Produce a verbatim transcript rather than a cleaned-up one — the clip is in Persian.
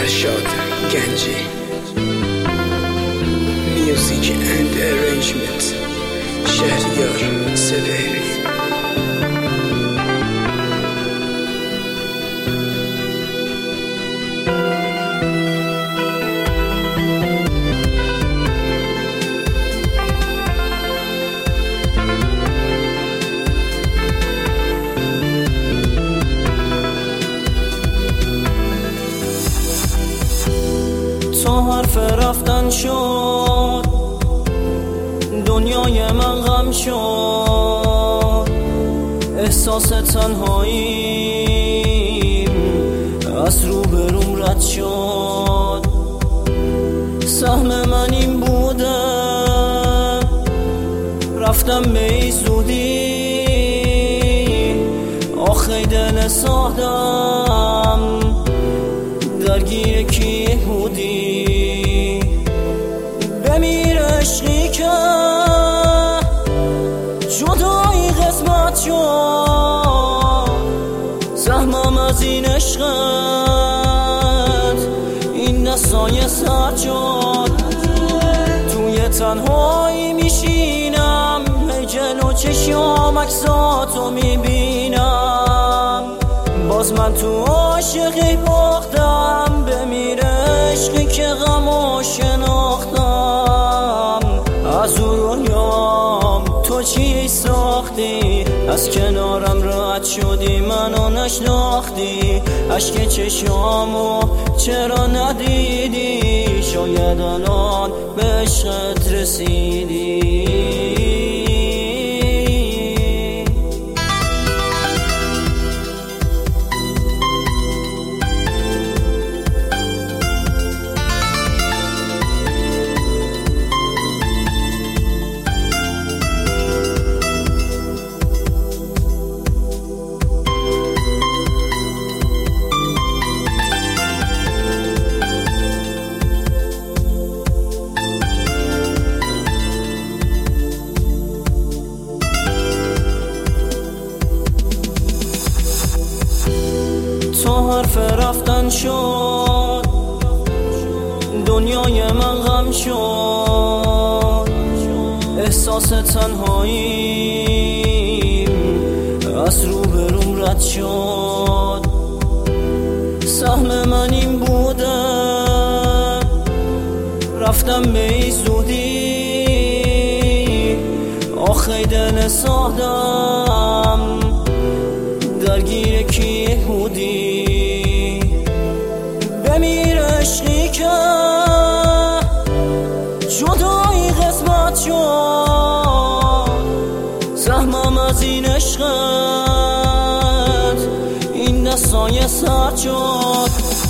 فرشاد گنجی. میوزیک اند ارنجمنت شهریار سپهری. تا حرف رفتن شد دنیای من غم شد، احساس تنهاییم از روبروم رد شد. سهم من این بوده رفتم به ای زودی، آخی دل سادم درگیر کی بودی. بمیر عشقی که جدایی قسمت شد، زحمم از این عشقت این دستای سرد شد. توی تنهایی میشینم هی جلو چشم عکساتو میبینم، باز من تو عاشقی باختم. بمیر عشقی که غمو شناختم، از او دنیام تو چی ساختی؟ از کنارم رد شدی منو نشناختی. عشق چشامو چرا ندیدی؟ شاید الان به عشقت رسیدی. تا حرف رفتن شد دنیای من غم شد، احساس تنهاییم از روبروم رد شد. سهم من این بوده رفتم به ای زودی، آخی دل سادم درگیر کی بودی. بمیر عشقی که جدایی قسمت شد، زحمم از این عشقت این دستای سرد شد.